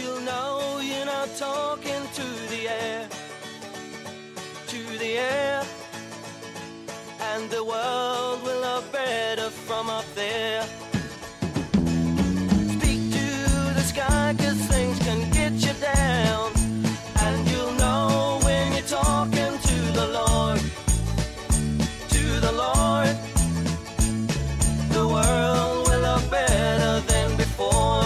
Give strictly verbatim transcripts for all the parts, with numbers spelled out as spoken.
you'll know you're not talking to the air, to the air, and the world will look better from up there. Speak to the sky, 'cause things can get you down, and you'll know when you're talking to the Lord, to the Lord. The world will look better than before.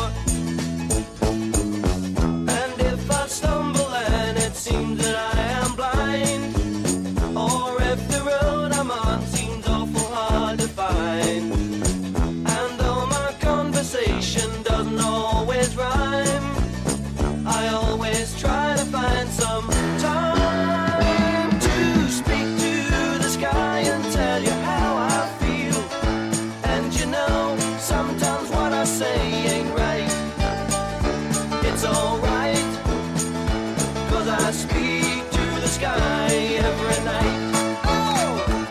And if I stumble and it seems that I am blind, or if the road I'm on seems awful hard to find, and though my conversation doesn't always rhyme, I always try to find some time to speak to the sky and tell you how I feel. And you know, sometimes what I say ain't right. It's alright, 'cause I speak to the sky every night. Oh!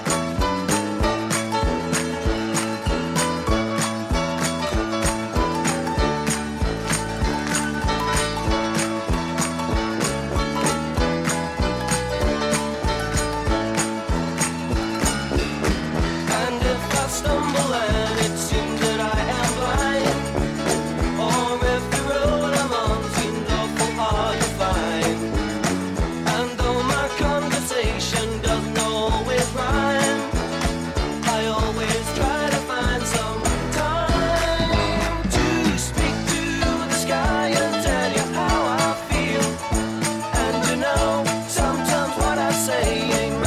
And if I stumble and it seems that I am blind, or if the road I'm on seems awful hard to find, and though my conversation doesn't always rhyme, I always try to find some time to speak to the sky and tell you how I feel. And you know, sometimes what I say ain't